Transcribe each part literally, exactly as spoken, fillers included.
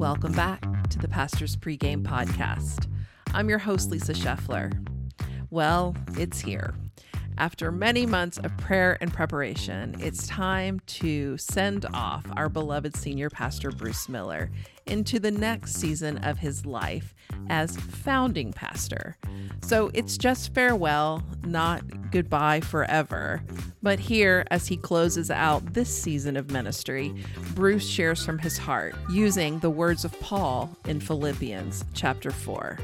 Welcome back to the Pastor's Pregame Podcast. I'm your host, Lisa Scheffler. Well, it's here. After many months of prayer and preparation, it's time to send off our beloved senior pastor, Bruce Miller, into the next season of his life as founding pastor. So it's just farewell, not goodbye forever. But here, as he closes out this season of ministry, Bruce shares from his heart using the words of Paul in Philippians chapter four.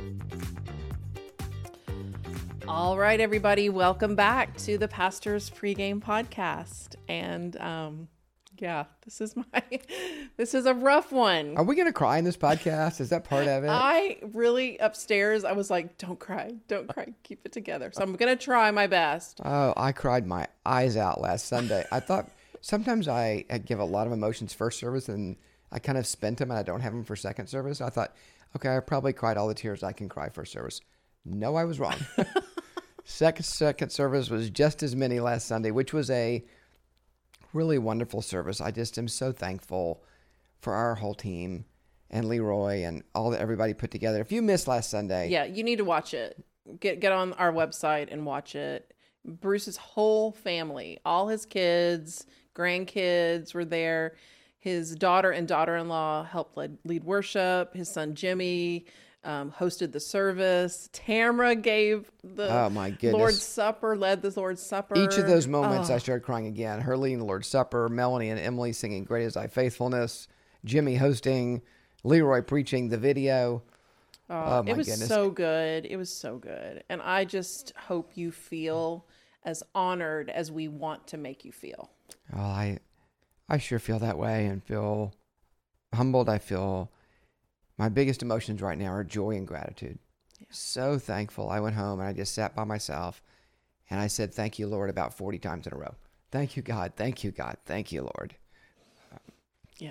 All right, everybody, welcome back to the Pastor's Pregame Podcast. And um, yeah, this is my, this is a rough one. Are we going to cry in this podcast? Is that part of it? I really, upstairs, I was like, don't cry, don't cry, keep it together. So I'm going to try my best. Oh, I cried my eyes out last Sunday. I thought sometimes I, I give a lot of emotions first service and I kind of spent them and I don't have them for second service. I thought, okay, I probably cried all the tears I can cry first service. No, I was wrong. Second second service was just as many last Sunday, which was a really wonderful service. I just am so thankful for our whole team and Leroy and all that everybody put together. If you missed last Sunday, yeah, you need to watch it. Get get on our website and watch it. Bruce's whole family, all his kids, grandkids were there. His daughter and daughter-in-law helped lead, lead worship. His son Jimmy Um, hosted the service. Tamara gave the oh my goodness. Lord's Supper, led the Lord's Supper. Each of those moments oh. I started crying again. Her leading the Lord's Supper, Melanie and Emily singing Great Is Thy Faithfulness, Jimmy hosting, Leroy preaching the video. Oh, oh my it was goodness. so good. It was so good. And I just hope you feel as honored as we want to make you feel. Oh, I, I sure feel that way and feel humbled. I feel my biggest emotions right now are joy and gratitude. Yeah. So thankful. I went home and I just sat by myself and I said, thank you, Lord, about forty times in a row. Thank you, God. Thank you, God. Thank you, Lord. Yeah.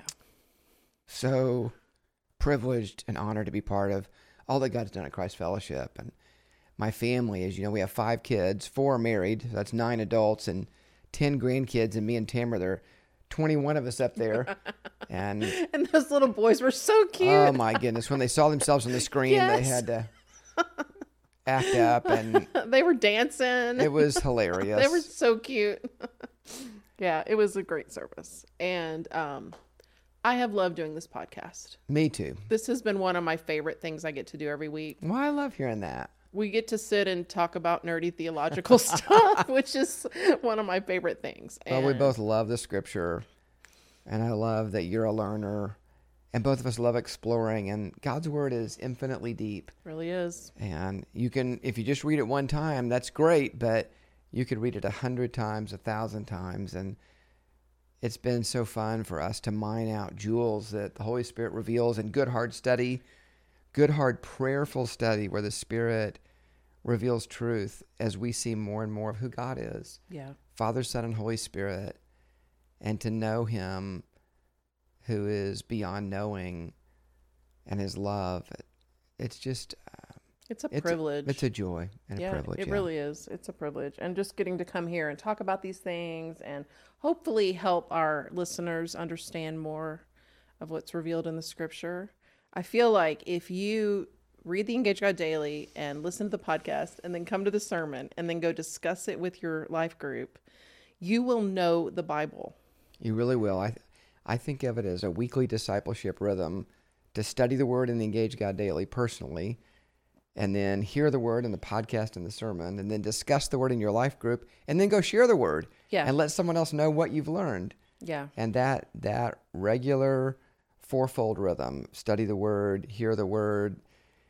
So privileged and honored to be part of all that God's done at Christ Fellowship. And my family, as you know, we have five kids, four are married. So that's nine adults and ten grandkids. And me and Tamara, they're twenty-one of us up there. And and those little boys were so cute. Oh my goodness. When they saw themselves on the screen, yes. They had to act up and they were dancing. It was hilarious. They were so cute. Yeah, it was a great service. And um, I have loved doing this podcast. Me too. This has been one of my favorite things I get to do every week. Well, I love hearing that. We get to sit and talk about nerdy theological stuff, which is one of my favorite things. And well, we both love the scripture. And I love that you're a learner, and both of us love exploring, and God's word is infinitely deep. It really is. And you can, if you just read it one time, that's great, but you could read it a hundred times, a thousand times, and it's been so fun for us to mine out jewels that the Holy Spirit reveals in good, hard study, good, hard, prayerful study where the Spirit reveals truth as we see more and more of who God is. Yeah. Father, Son, and Holy Spirit. And to know him who is beyond knowing and his love, it's just... Uh, it's a it's privilege. A, it's a joy and yeah, a privilege. It yeah. really is. It's a privilege. And just getting to come here and talk about these things and hopefully help our listeners understand more of what's revealed in the scripture. I feel like if you read the Engage God Daily and listen to the podcast and then come to the sermon and then go discuss it with your life group, you will know the Bible. You really will. I I think of it as a weekly discipleship rhythm to study the Word and Engage God Daily personally, and then hear the Word in the podcast and the sermon, and then discuss the Word in your life group, and then go share the Word yeah. and let someone else know what you've learned. Yeah. And that that regular fourfold rhythm, study the Word, hear the Word,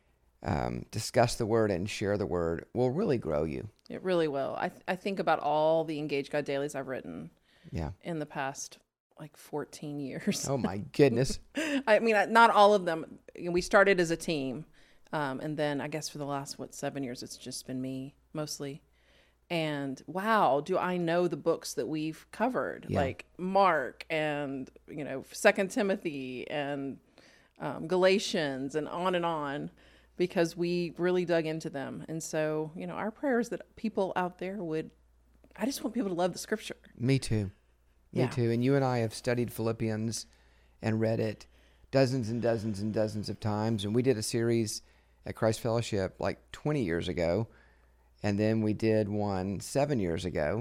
um, discuss the Word, and share the Word, will really grow you. It really will. I th- I think about all the Engage God Dailies I've written. Yeah. In the past, like fourteen years. Oh my goodness. I mean, not all of them. We started as a team. Um, and then I guess for the last, what, seven years, it's just been me mostly. And wow, do I know the books that we've covered, yeah. like Mark and, you know, Second Timothy and um, Galatians and on and on, because we really dug into them. And so, you know, our prayer is that people out there would, I just want people to love the scripture. Me too. Me yeah. too. And you and I have studied Philippians and read it dozens and dozens and dozens of times. And we did a series at Christ Fellowship like twenty years ago. And then we did one seven years ago.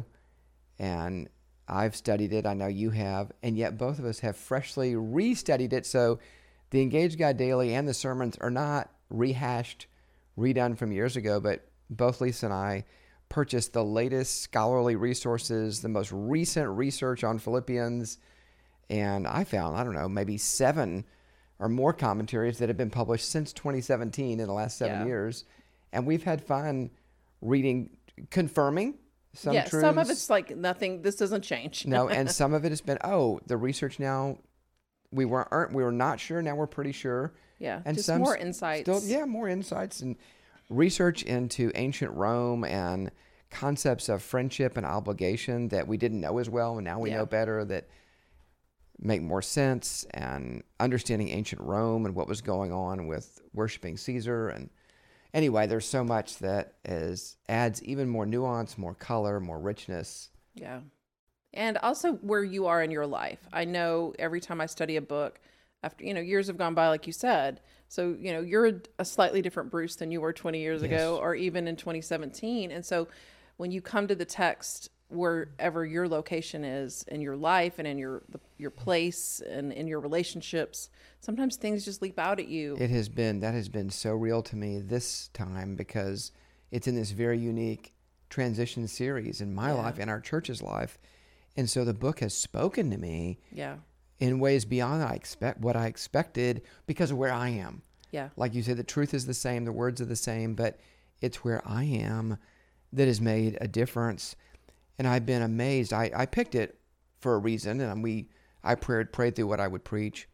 And I've studied it. I know you have. And yet both of us have freshly restudied it. So the Engage Guide Daily and the sermons are not rehashed, redone from years ago, but both Lisa and I purchased the latest scholarly resources, the most recent research on Philippians. And I found, I don't know, maybe seven or more commentaries that have been published since twenty seventeen in the last seven Yeah. years. And we've had fun reading, confirming some yeah, truths. some of it's like nothing. This doesn't change. No, and some of it has been, oh, the research now, we weren't, we were not sure. Now we're pretty sure. yeah, And just some more s- insights. Still, yeah, more insights and research into ancient Rome and concepts of friendship and obligation that we didn't know as well, and now we Yeah. know better, that make more sense, and understanding ancient Rome and what was going on with worshiping Caesar. And anyway, there's so much that is adds even more nuance, more color, more richness. Yeah. And also where you are in your life. I know every time I study a book, after, you know, years have gone by, like you said. So, you know, you're a, a slightly different Bruce than you were twenty years ago, Yes. or even in twenty seventeen. And so when you come to the text, wherever your location is in your life and in your the, your place and in your relationships, sometimes things just leap out at you. It has been, that has been so real to me this time, because it's in this very unique transition series in my Yeah. life and our church's life. And so the book has spoken to me Yeah. in ways beyond I expect what I expected, because of where I am. Yeah. Like you said, the truth is the same, the words are the same, but it's where I am that has made a difference. And I've been amazed. I, I picked it for a reason, and we I prayed prayed through what I would preach,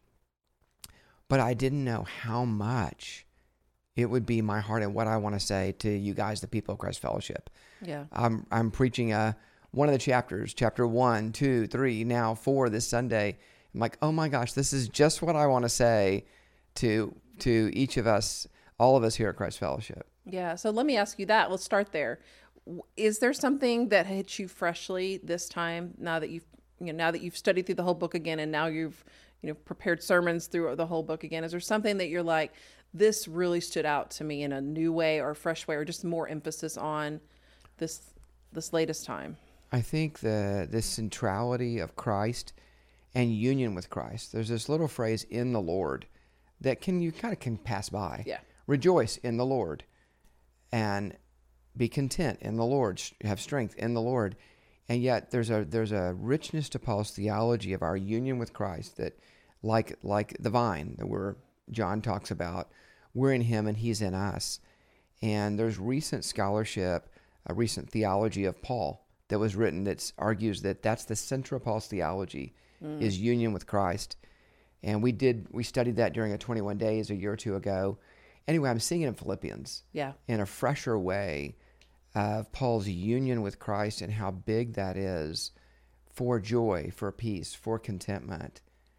but I didn't know how much it would be my heart and what I want to say to you guys, the people of Christ Fellowship. Yeah. I'm I'm preaching a one of the chapters, chapter one, two, three, now four this Sunday. I'm like, oh my gosh, this is just what I want to say to to each of us, all of us here at Christ Fellowship. Yeah. So let me ask you that. Let's start there. W- Is there something that hit you freshly this time, now that you've, you know, now that you've studied through the whole book again, and now you've, you know, prepared sermons through the whole book again? Is there something that you're like, this really stood out to me in a new way or a fresh way, or just more emphasis on this, this latest time? I think the the centrality of Christ and union with Christ. There's this little phrase, in the Lord, that can you kind of can pass by. Yeah. Rejoice in the Lord, and be content in the Lord, have strength in the Lord. And yet there's a there's a richness to Paul's theology of our union with Christ, that like like the vine that we're John talks about, we're in him and he's in us. And there's recent scholarship, a recent theology of Paul that was written that argues that that's the center of Paul's theology, mm. is union with Christ. And we did we studied that during a twenty-one days a year or two ago. Anyway, I'm seeing it in Philippians, Yeah. in a fresher way, of Paul's union with Christ and how big that is for joy, for peace, for contentment.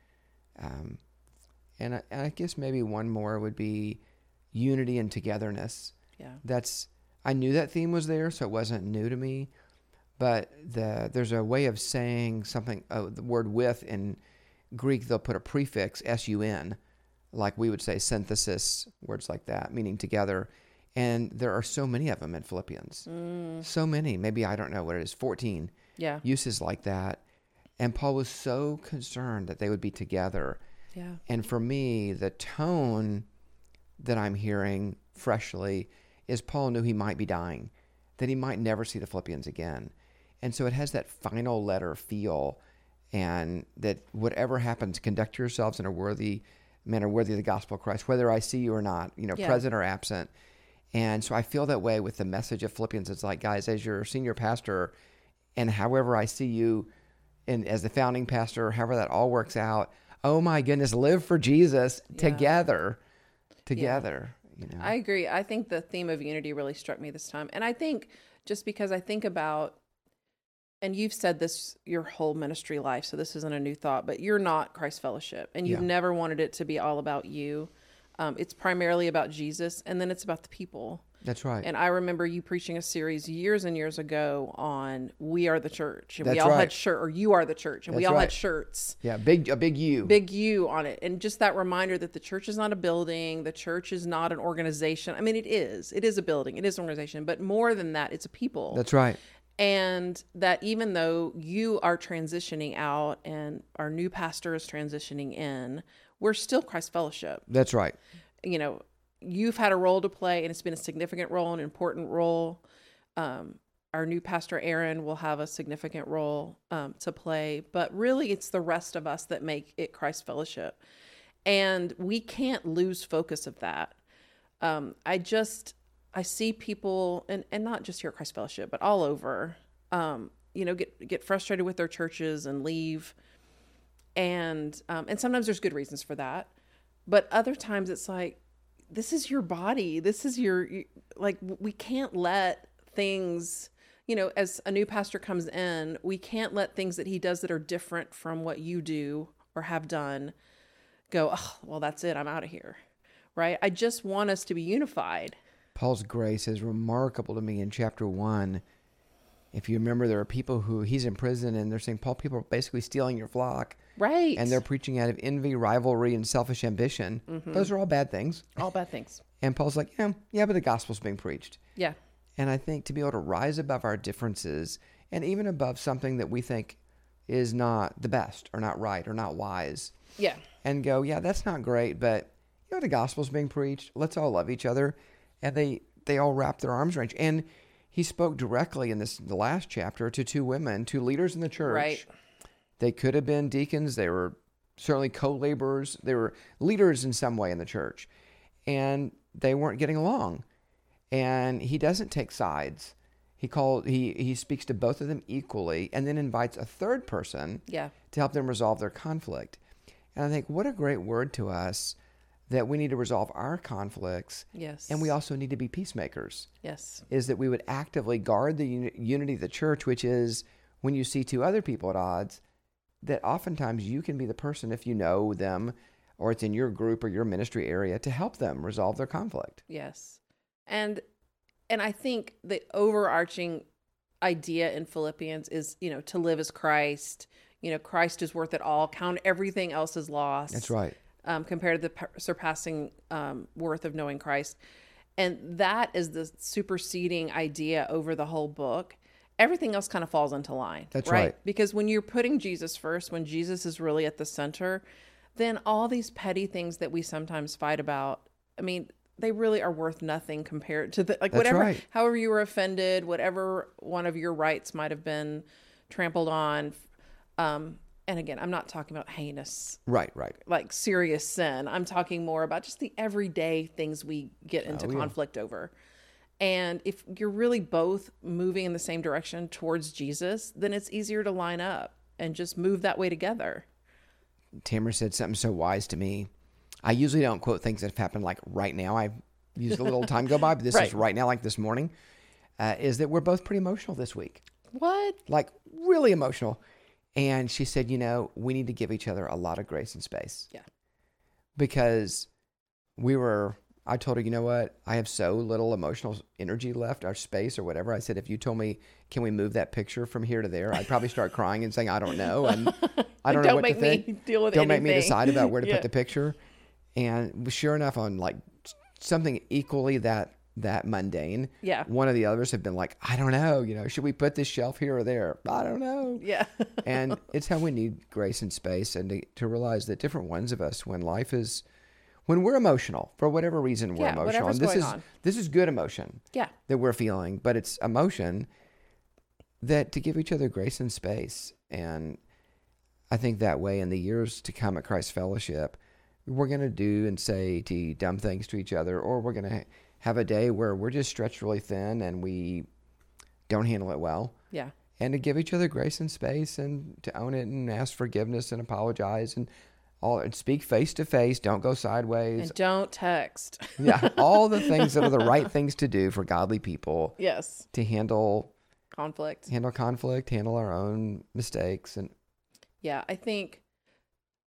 Um, and, I, and I guess maybe one more would be unity and togetherness. Yeah. That's I knew that theme was there, so it wasn't new to me. But the there's a way of saying something. Uh, the word "with" in Greek, they'll put a prefix S U N, like we would say synthesis, words like that, meaning together. And there are so many of them in Philippians. Mm. So many. Maybe I don't know what it is. fourteen Yeah. uses like that. And Paul was so concerned that they would be together. Yeah. And for me, the tone that I'm hearing freshly is Paul knew he might be dying, that he might never see the Philippians again. And so it has that final letter feel, and that whatever happens, conduct yourselves in a worthy manner, worthy of the gospel of Christ, whether I see you or not, you know, Yeah. present or absent. And so I feel that way with the message of Philippians. It's like, guys, as your senior pastor, and however I see you, and as the founding pastor, however that all works out, oh my goodness, live for Jesus Yeah. together, together. You know, I agree. I think the theme of unity really struck me this time. And I think just because I think about, and you've said this your whole ministry life, so this isn't a new thought, but you're not Christ Fellowship, and you've Yeah. never wanted it to be all about you. Um, it's primarily about Jesus, and then it's about the people. That's right. And I remember you preaching a series years and years ago on "We Are the Church," and That's we all right. had shirt, or "You Are the Church," and we That's all right. had shirts. Yeah, big a big U. Big U on it. And just that reminder that the church is not a building, the church is not an organization. I mean, it is. It is a building, it is an organization, but more than that, it's a people. That's right. And that even though you are transitioning out and our new pastor is transitioning in, we're still Christ Fellowship. That's right. You know, you've had a role to play, and it's been a significant role, an important role. Um, our new pastor, Aaron, will have a significant role um, to play. But really, it's the rest of us that make it Christ Fellowship. And we can't lose focus of that. Um, I just... I see people, and, and not just here at Christ Fellowship, but all over, um, you know, get get frustrated with their churches and leave. And um, and sometimes there's good reasons for that. But other times it's like, this is your body. This is your, you, like, we can't let things, you know, as a new pastor comes in, we can't let things that he does that are different from what you do or have done go, oh, well, that's it. I'm out of here. Right? I just want us to be unified. Paul's grace is remarkable to me in chapter one. If you remember, there are people who he's in prison and they're saying, Paul, people are basically stealing your flock. Right. And they're preaching out of envy, rivalry, and selfish ambition. Mm-hmm. Those are all bad things. All bad things. And Paul's like, yeah, yeah, but the gospel's being preached. Yeah. And I think to be able to rise above our differences and even above something that we think is not the best or not right or not wise. Yeah. And go, yeah, that's not great, but you know, the gospel's being preached. Let's all love each other. And they, they all wrapped their arms around you. And he spoke directly in this the last chapter to two women, two leaders in the church. Right. They could have been deacons. They were certainly co-laborers. They were leaders in some way in the church. And they weren't getting along. And he doesn't take sides. He called he he speaks to both of them equally and then invites a third person yeah. to help them resolve their conflict. And I think what a great word to us that we need to resolve our conflicts. Yes. And we also need to be peacemakers. Yes. Is that we would actively guard the uni- unity of the church, which is when you see two other people at odds, that oftentimes you can be the person, if you know them or it's in your group or your ministry area, to help them resolve their conflict. Yes. And and I think the overarching idea in Philippians is, you know, to live as Christ. You know, Christ is worth it all. Count everything else as loss. That's right. Um, compared to the p- surpassing um, worth of knowing Christ. And that is the superseding idea over the whole book. Everything else kind of falls into line. That's right. right. Because when you're putting Jesus first, when Jesus is really at the center, then all these petty things that we sometimes fight about, I mean, they really are worth nothing compared to the, like, That's whatever, right. however you were offended, whatever one of your rights might have been trampled on. Um, and again, I'm not talking about heinous, Right, right. like serious sin. I'm talking more about just the everyday things we get into Oh, yeah. conflict over. And if you're really both moving in the same direction towards Jesus, then it's easier to line up and just move that way together. Tamara said something so wise to me. I usually don't quote things that have happened like right now. I've used a little time go by, but this Right. is right now, like this morning, uh, is that we're both pretty emotional this week. What? Like really emotional. And she said, you know, we need to give each other a lot of grace and space. Yeah. Because we were, I told her, you know what? I have so little emotional energy left, or space or whatever. I said, if you told me, can we move that picture from here to there? I'd probably start crying and saying, I don't know. And I don't know Don't what make to me think. deal with Don't anything. make me decide about where to Yeah. put the picture. And sure enough, on like something equally that that mundane, Yeah. one of the others have been like, I don't know, you know, should we put this shelf here or there? I don't know. Yeah. And it's how we need grace and space, and to, to realize that different ones of us, when life is, when we're emotional, for whatever reason we're Yeah, emotional, whatever's and this going is on. this is good emotion Yeah. that we're feeling, but it's emotion that to give each other grace and space. And I think that way in the years to come at Christ Fellowship, we're going to do and say to dumb things to each other, or we're going to have a day where we're just stretched really thin and we don't handle it well. Yeah. And to give each other grace and space and to own it and ask forgiveness and apologize and all and speak face to face. Don't go sideways. And don't text. Yeah. All the things that are the right things to do for godly people Yes. to handle Conflict. handle conflict, handle our own mistakes. And Yeah. I think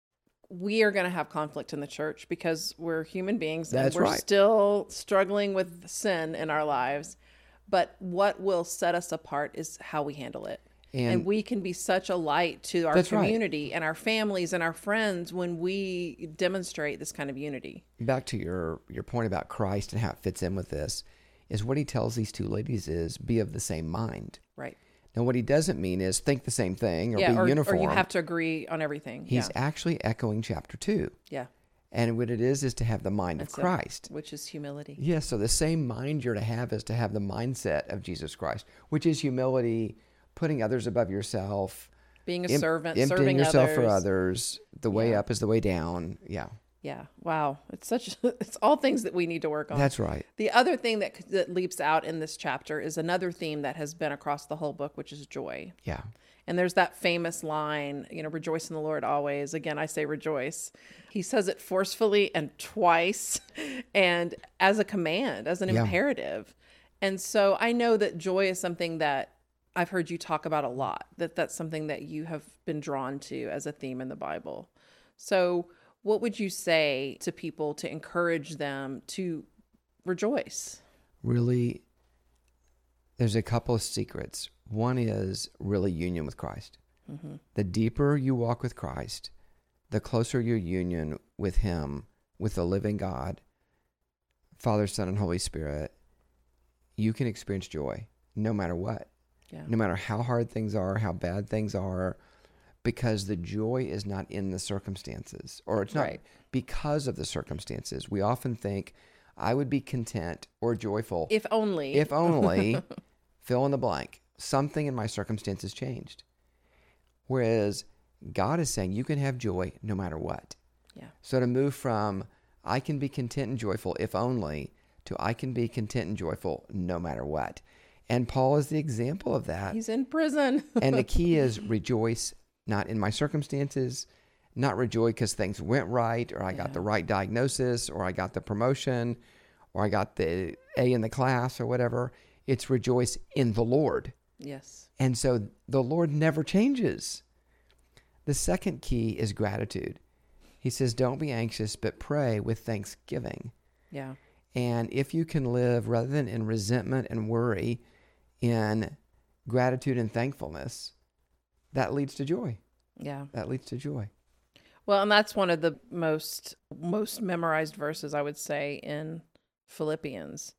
we are going to have conflict in the church because we're human beings and That's we're right. still struggling with sin in our lives. But what will set us apart is how we handle it. And, and we can be such a light to our community right. and our families and our friends when we demonstrate this kind of unity. Back to your, your point about Christ and how it fits in with this, is what he tells these two ladies is be of the same mind. Right. Now, what he doesn't mean is think the same thing or yeah, be or, uniform. Or you have to agree on everything. He's yeah. actually echoing chapter two. Yeah. And what it is is to have the mind That's of Christ. It, which is humility. Yes, yeah, so the same mind you're to have is to have the mindset of Jesus Christ, which is humility, putting others above yourself. Being a em- servant, emptying serving yourself others. for others. The way Yeah. up is the way down. Yeah. Yeah. Wow. It's such, it's all things that we need to work on. That's right. The other thing that, that leaps out in this chapter is another theme that has been across the whole book, which is joy. Yeah. And there's that famous line, you know, rejoice in the Lord always. Again, I say rejoice. He says it forcefully and twice and as a command, as an Yeah. imperative. And so I know that joy is something that I've heard you talk about a lot, that that's something that you have been drawn to as a theme in the Bible. So what would you say to people to encourage them to rejoice? Really, there's a couple of secrets. One is really union with Christ. Mm-hmm. The deeper you walk with Christ, the closer your union with him, with the living God, Father, Son, and Holy Spirit, you can experience joy no matter what. Yeah. No matter how hard things are, how bad things are, because the joy is not in the circumstances, or it's not Right. because of the circumstances. We often think, I would be content or joyful If only. if only, fill in the blank, something in my circumstances changed. Whereas God is saying you can have joy no matter what. Yeah. So to move from I can be content and joyful if only to I can be content and joyful no matter what. And Paul is the example of that. He's in prison. And the key is rejoice not in my circumstances, not rejoice because things went right, or I Yeah. got the right diagnosis, or I got the promotion, or I got the A in the class, or whatever. It's rejoice in the Lord. Yes. And so the Lord never changes. The second key is gratitude. He says, don't be anxious, but pray with thanksgiving. Yeah. And if you can live rather than in resentment and worry, in gratitude and thankfulness, that leads to joy. Yeah. That leads to joy. Well, and that's one of the most most memorized verses I would say in Philippians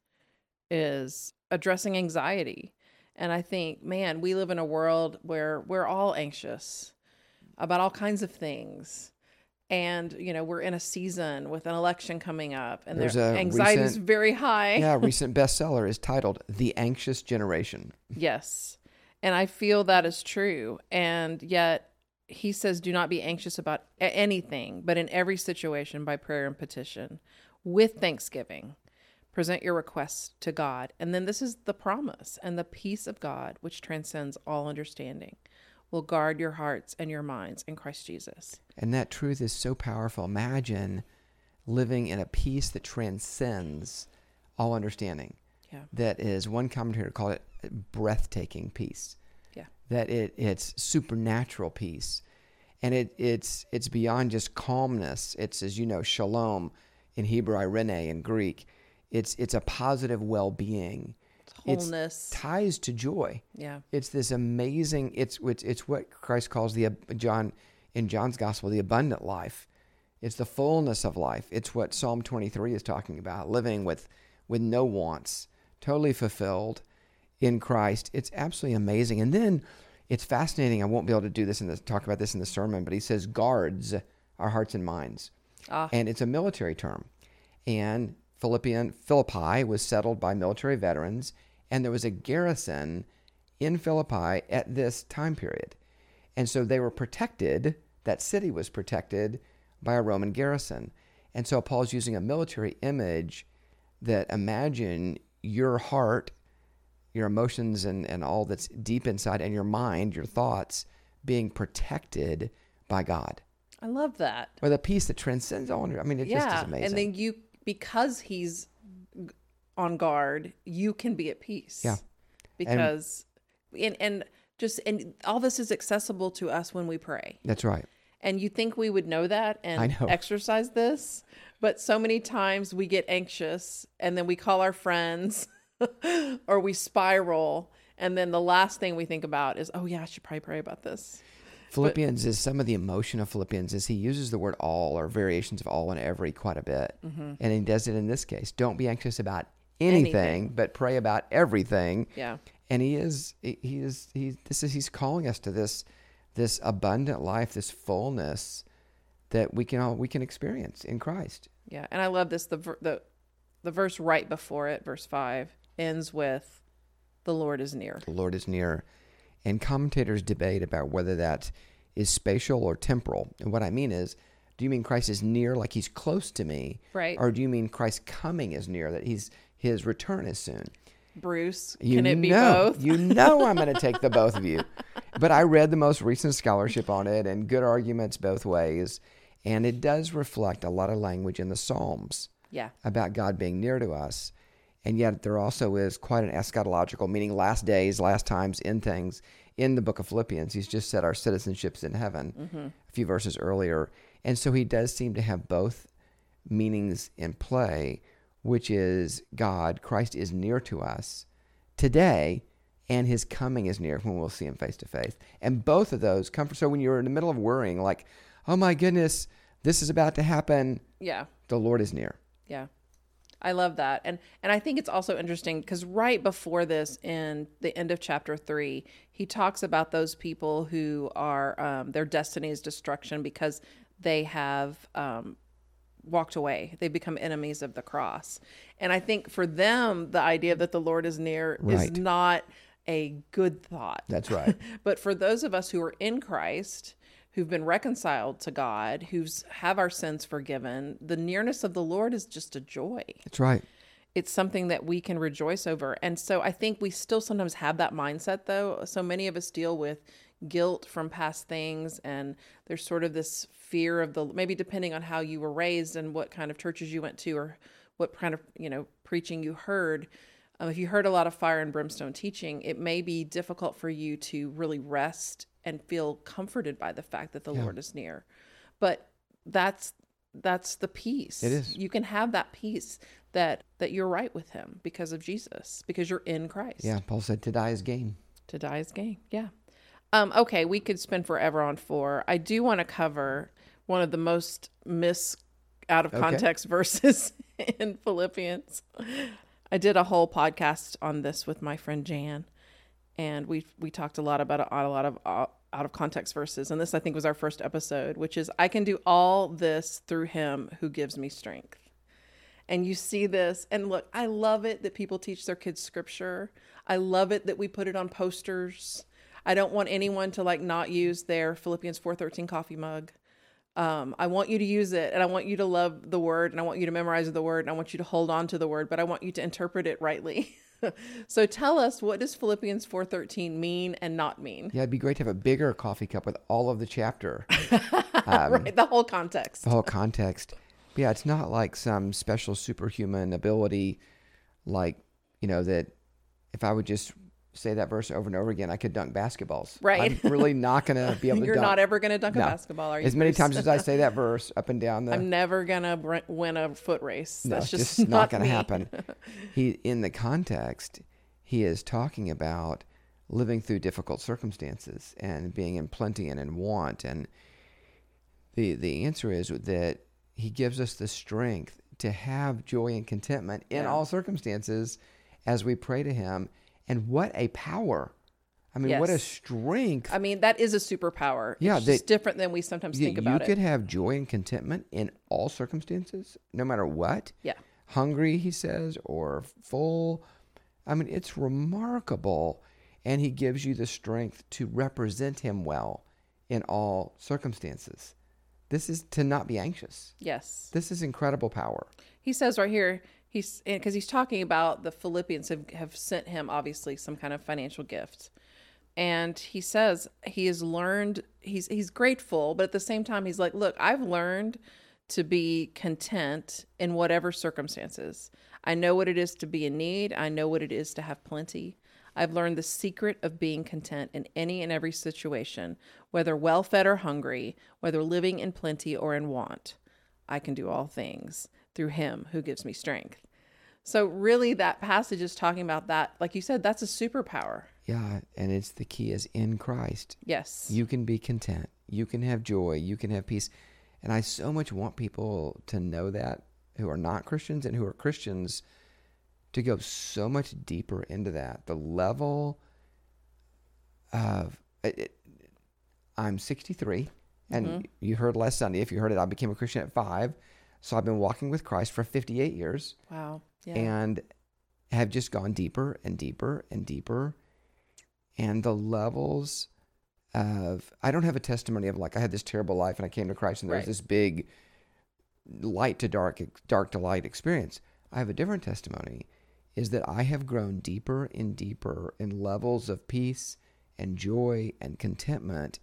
is addressing anxiety. And I think, man, we live in a world where we're all anxious about all kinds of things. And, you know, we're in a season with an election coming up and There's their a anxiety is recent- very high. Yeah, a recent bestseller is titled The Anxious Generation. Yes. And I feel that is true. And yet he says, do not be anxious about a- anything, but in every situation by prayer and petition with thanksgiving, present your requests to God. And then this is the promise, and the peace of God, which transcends all understanding, will guard your hearts and your minds in Christ Jesus. And that truth is so powerful. Imagine living in a peace that transcends all understanding. Yeah. That is, one commentator called it breathtaking peace. Yeah. That it it's supernatural peace. And it it's it's beyond just calmness. It's, as you know, shalom in Hebrew, irene in Greek. It's it's a positive well-being. Wholeness. It's ties to joy. Yeah. It's this amazing, it's, it's it's what Christ calls the John in John's gospel, the abundant life. It's the fullness of life. It's what Psalm twenty-three is talking about, living with with no wants, totally fulfilled in Christ. It's absolutely amazing. And then it's fascinating. I won't be able to do this and talk about this in the sermon, but he says guards our hearts and minds. Ah. And it's a military term. And Philippian Philippi was settled by military veterans, and there was a garrison in Philippi at this time period. And so they were protected, that city was protected by a Roman garrison. And so Paul's using a military image that imagine your heart, your emotions and, and all that's deep inside, and your mind, your thoughts, being protected by God. I love that. With a peace that transcends all under. I mean, it yeah. just is amazing. And then you, because he's on guard, you can be at peace. Yeah. Because, and, and, and just, and all this is accessible to us when we pray. That's right. And you think we would know that I and know. exercise this, but so many times we get anxious and then we call our friends or we spiral. And then the last thing we think about is, oh yeah, I should probably pray about this. Philippians but, is some of the emotion of Philippians is he uses the word all or variations of all and every quite a bit. Mm-hmm. And he does it in this case. Don't be anxious about anything, anything, but pray about everything. Yeah. And he is, he is, he, this is, he's calling us to this, this abundant life, this fullness that we can all, we can experience in Christ. Yeah. And I love this. The, the, the verse right before it, verse five, ends with, the Lord is near. The Lord is near. And commentators debate about whether that is spatial or temporal. And what I mean is, do you mean Christ is near, like he's close to me? Right. Or do you mean Christ's coming is near, that he's, his return is soon? Bruce, you can it be know, both? You know I'm going to take the both of you. But I read the most recent scholarship on it and good arguments both ways. And it does reflect a lot of language in the Psalms yeah. about God being near to us. And yet there also is quite an eschatological, meaning last days, last times, end things, in the book of Philippians. He's just said our citizenship's in heaven mm-hmm. a few verses earlier. And so he does seem to have both meanings in play, which is God, Christ is near to us today, and his coming is near when we'll see him face to face. And both of those come from, so when you're in the middle of worrying, like, oh my goodness, this is about to happen. Yeah. The Lord is near. Yeah. I love that. And and I think it's also interesting because right before this, in the end of chapter three, he talks about those people who are, um, their destiny is destruction because they have um, walked away. They become enemies of the cross. And I think for them, the idea that the Lord is near Right. is not a good thought. That's right. But for those of us who are in Christ, who've been reconciled to God, who's have our sins forgiven, the nearness of the Lord is just a joy. That's right. It's something that we can rejoice over. And so I think we still sometimes have that mindset, though. So many of us deal with guilt from past things, and there's sort of this fear of the, maybe depending on how you were raised and what kind of churches you went to or what kind of, you know, preaching you heard. Um, if you heard a lot of fire and brimstone teaching, it may be difficult for you to really rest and feel comforted by the fact that the yeah. Lord is near. But that's that's the peace. It is. You can have that peace that that you're right with him because of Jesus, because you're in Christ. Yeah, Paul said to die is gain. To die is gain, yeah. Um, okay, we could spend forever on four. I do want to cover one of the most mis out of context okay. verses in Philippians. I did a whole podcast on this with my friend Jan. And we we talked a lot about a, a lot of uh, out of context verses. And this, I think, was our first episode, which is, I can do all this through him who gives me strength. And you see this. And look, I love it that people teach their kids scripture. I love it that we put it on posters. I don't want anyone to like not use their Philippians four thirteen coffee mug. Um, I want you to use it, and I want you to love the word, and I want you to memorize the word, and I want you to hold on to the word, but I want you to interpret it rightly. So tell us, what does Philippians four thirteen mean and not mean? Yeah, it'd be great to have a bigger coffee cup with all of the chapter. um, right, the whole context. The whole context. But yeah, it's not like some special superhuman ability, like, you know, that if I would just say that verse over and over again, I could dunk basketballs. Right. I'm really not going to be able to You're dunk. not ever going to dunk no. a basketball, are you? As many Bruce? times as I say that verse up and down the... I'm never going to win a foot race. No, That's it's just, just not, not going to me. happen. He, in the context, he is talking about living through difficult circumstances and being in plenty and in want. And the the answer is that he gives us the strength to have joy and contentment in yeah. all circumstances as we pray to him. And what a power. I mean, yes. what a strength. I mean, that is a superpower. Yeah, it's that, just different than we sometimes think about it. it. You could have joy and contentment in all circumstances, no matter what. Yeah. Hungry, he says, or full. I mean, it's remarkable. And he gives you the strength to represent him well in all circumstances. This is to not be anxious. Yes. This is incredible power. He says right here, he's because he's talking about the Philippians have, have sent him, obviously, some kind of financial gift. And he says he has learned, he's he's grateful, but at the same time, he's like, look, I've learned to be content in whatever circumstances. I know what it is to be in need. I know what it is to have plenty. I've learned the secret of being content in any and every situation, whether well-fed or hungry, whether living in plenty or in want. I can do all things through him who gives me strength. So really that passage is talking about that. Like you said, that's a superpower. Yeah, and it's the key is in Christ. Yes. You can be content. You can have joy. You can have peace. And I so much want people to know that, who are not Christians and who are Christians, to go so much deeper into that. The level of, it, it, I'm sixty-three, and mm-hmm. you heard last Sunday, if you heard it, I became a Christian at five. So I've been walking with Christ for fifty-eight years. Wow. Yeah. And have just gone deeper and deeper and deeper. And the levels of, I don't have a testimony of like, I had this terrible life and I came to Christ and there right. was this big light to dark, dark to light experience. I have a different testimony, is that I have grown deeper and deeper in levels of peace and joy and contentment,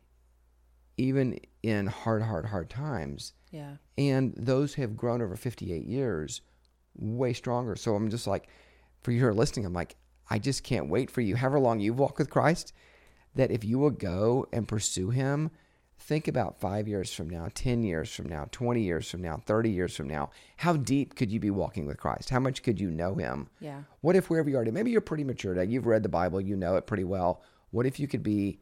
even in hard, hard, hard times. Yeah. And those have grown over fifty-eight years, way stronger. So I'm just like, for you who are listening, I'm like, I just can't wait for you, however long you've walked with Christ, that if you will go and pursue him, think about five years from now, ten years from now, twenty years from now, thirty years from now. How deep could you be walking with Christ? How much could you know him? Yeah. What if wherever you are today, maybe you're pretty mature today, you've read the Bible, you know it pretty well. What if you could be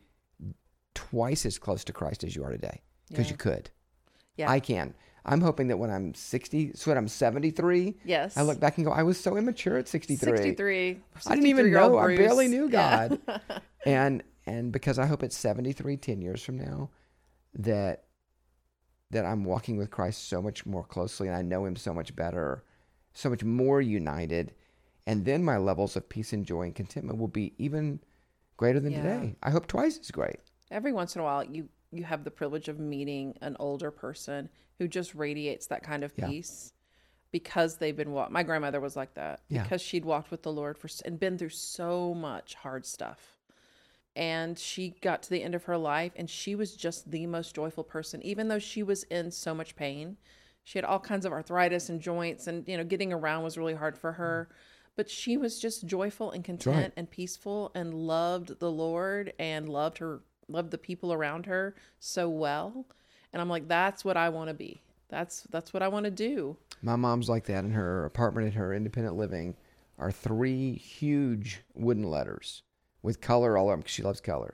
twice as close to Christ as you are today? Because Yeah. you could. Yeah. I can. I'm hoping that when I'm sixty, so when I'm seventy-three, yes. I look back and go, I was so immature at sixty-three. sixty-three. I didn't even know. I Bruce. barely knew God. Yeah. and and because I hope at seventy-three, ten years from now, that that I'm walking with Christ so much more closely and I know him so much better, so much more united. And then my levels of peace and joy and contentment will be even greater than Yeah. today. I hope twice as great. Every once in a while, you, you have the privilege of meeting an older person who just radiates that kind of Yeah. peace because they've been walked. My grandmother was like that Yeah. because she'd walked with the Lord for and been through so much hard stuff. And she got to the end of her life and she was just the most joyful person, even though she was in so much pain. She had all kinds of arthritis and joints and, you know, getting around was really hard for her. But she was just joyful and content right. and peaceful and loved the Lord and loved her, loved the people around her so well. And I'm like, that's what I want to be. That's, that's what I want to do. My mom's like that. In her apartment, in her independent living, are three huge wooden letters with color all over them because she loves color.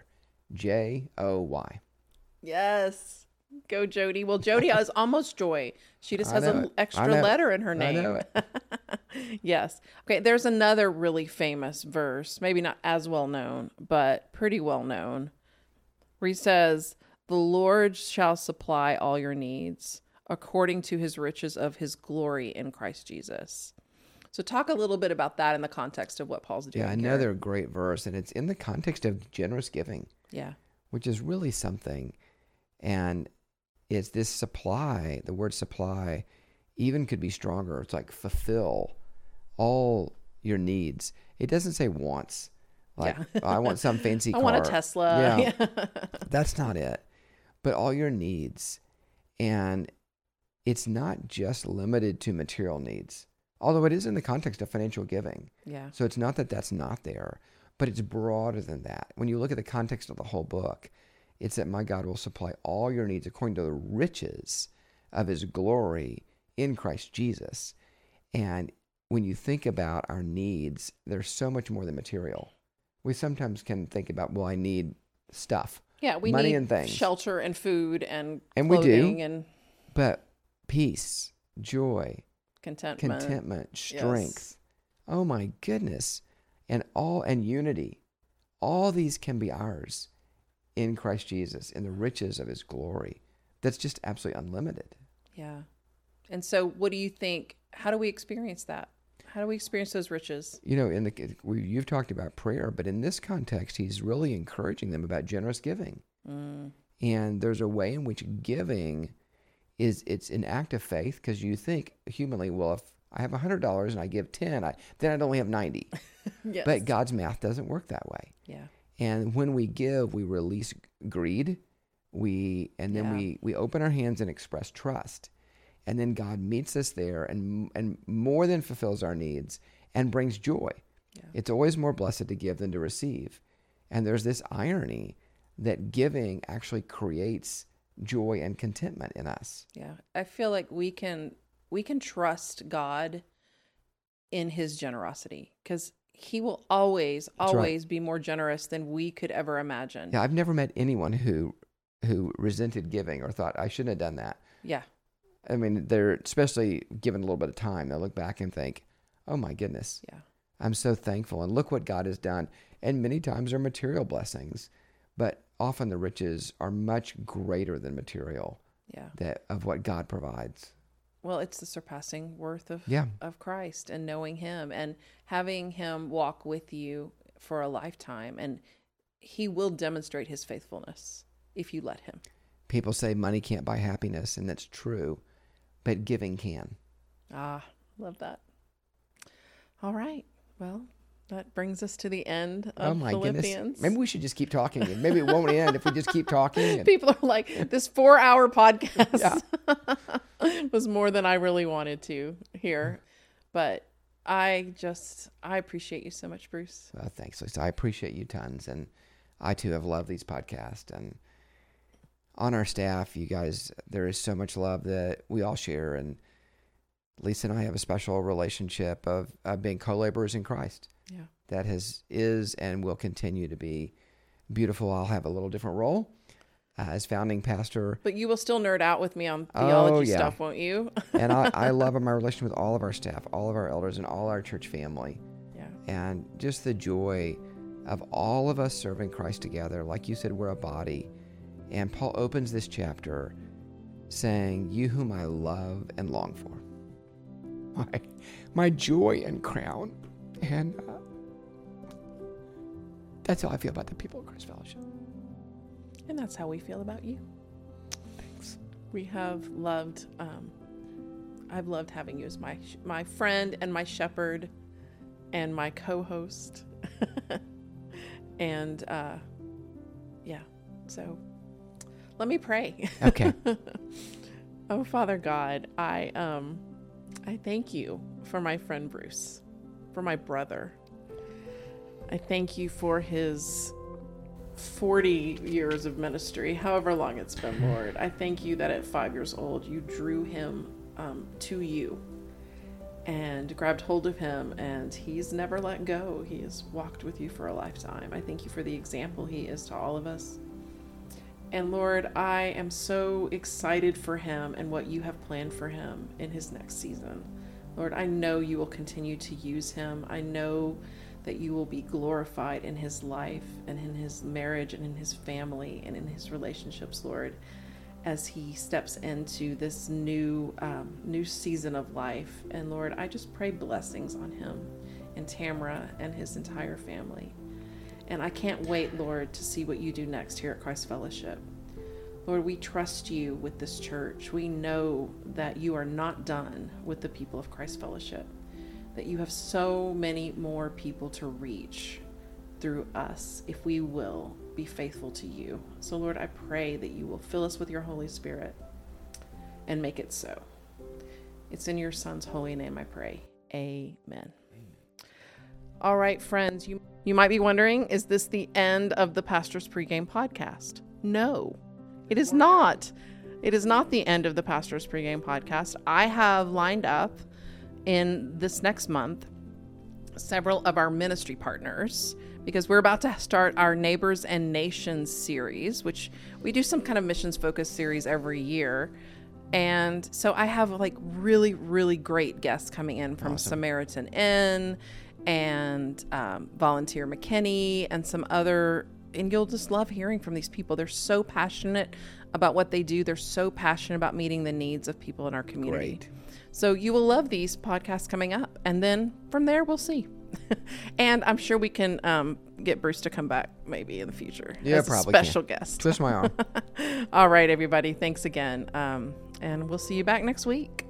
J O Y. Yes. Go Jody. Well, Jody is almost Joy. She just I has know an it. extra I know letter it. in her I name. know it. Yes. Okay. There's another really famous verse, maybe not as well known, but pretty well known, where he says, "The Lord shall supply all your needs according to his riches of his glory in Christ Jesus." So talk a little bit about that in the context of what Paul's doing. Yeah, another great verse, and it's in the context of generous giving. Yeah. Which is really something. And it's this supply, the word supply even could be stronger. It's like fulfill all your needs. It doesn't say wants. Like, yeah. oh, I want some fancy car. I want a Tesla. Yeah. yeah. That's not it. But all your needs. And it's not just limited to material needs, although it is in the context of financial giving. Yeah. So it's not that that's not there, but it's broader than that. When you look at the context of the whole book, it's that my God will supply all your needs according to the riches of his glory in Christ Jesus. And when you think about our needs, there's so much more than material. We sometimes can think about, well, I need stuff. Yeah, we money need and things. Shelter and food and And we clothing do. and But peace, joy, contentment. contentment, strength. Yes. Oh my goodness. And all and unity. All these can be ours in Christ Jesus, in the riches of his glory. That's just absolutely unlimited. Yeah. And so what do you think, how do we experience that? How do we experience those riches? You know, in the we, you've talked about prayer, but in this context, he's really encouraging them about generous giving. Mm. And there's a way in which giving is, it's an act of faith, because you think humanly, well, if I have one hundred dollars and I give ten, I, then I'd only have ninety. Yes. But God's math doesn't work that way. Yeah. And when we give, we release greed, we and then Yeah. we, we open our hands and express trust. And then God meets us there and and more than fulfills our needs and brings joy. Yeah. It's always more blessed to give than to receive. And there's this irony that giving actually creates joy and contentment in us. Yeah. I feel like we can we can trust God in his generosity, because he will always, That's always right. be more generous than we could ever imagine. Yeah, I've never met anyone who who resented giving or thought, I shouldn't have done that. Yeah. I mean, they're, especially given a little bit of time, they'll look back and think, oh my goodness, Yeah. I'm so thankful. And look what God has done. And many times are material blessings, but often the riches are much greater than material Yeah. that of what God provides. Well, it's the surpassing worth of, Yeah. of Christ, and knowing him and having him walk with you for a lifetime. And he will demonstrate his faithfulness if you let him. People say money can't buy happiness, and that's true, but giving can. Ah, love that. All right. Well, that brings us to the end of Oh my Philippians. goodness. Maybe we should just keep talking. And maybe it won't end if we just keep talking. And, People are like, this four hour podcast was more than I really wanted to hear. But I just, I appreciate you so much, Bruce. well, thanks, Lisa. I appreciate you tons. And I too have loved these podcasts. And on our staff, you guys, there is so much love that we all share. And Lisa and I have a special relationship of, of being co-laborers in Christ. Yeah. That has is and will continue to be beautiful. I'll have a little different role uh, as founding pastor. But you will still nerd out with me on Oh, theology yeah. stuff, won't you? And I, I love my relation with all of our staff, all of our elders, and all our church family. Yeah. And just the joy of all of us serving Christ together. Like you said, we're a body. And Paul opens this chapter saying, you whom I love and long for. My, my joy and crown. And uh, that's how I feel about the people of Christ Fellowship. And that's how we feel about you. Thanks. We have loved, um, I've loved having you as my, my friend and my shepherd and my co-host. and, uh, yeah, so let me pray. Okay. Oh, Father God, I, um, I thank you for my friend Bruce, for my brother. I thank you for his forty years of ministry, however long it's been, Lord. I thank you that at five years old, you drew him um, to you and grabbed hold of him, and he's never let go. He has walked with you for a lifetime. I thank you for the example he is to all of us. And Lord, I am so excited for him and what you have planned for him in his next season. Lord, I know you will continue to use him. I know that you will be glorified in his life and in his marriage and in his family and in his relationships, Lord, as he steps into this new um, new season of life. And Lord, I just pray blessings on him and Tamara and his entire family. And I can't wait, Lord, to see what you do next here at Christ Fellowship. Lord, we trust you with this church. We know that you are not done with the people of Christ Fellowship, that you have so many more people to reach through us if we will be faithful to you. So, Lord, I pray that you will fill us with your Holy Spirit and make it so. It's in your Son's holy name I pray. Amen. Amen. All right, friends, you, you might be wondering, is this the end of the Pastor's Pregame podcast? No, it is not. It is not the end of the Pastor's Pregame podcast. I have lined up in this next month several of our ministry partners, because we're about to start our Neighbors and Nations series, which we do some kind of missions focused series every year. And so I have like really, really great guests coming in from Awesome. Samaritan Inn and um, Volunteer McKinney and some other, and you'll just love hearing from these people. They're so passionate about what they do. They're so passionate about meeting the needs of people in our community. Great. So you will love these podcasts coming up. And then from there, we'll see. And I'm sure we can um, get Bruce to come back maybe in the future Yeah, as a probably special can. guest. Twist my arm. All right, everybody. Thanks again. Um, and we'll see you back next week.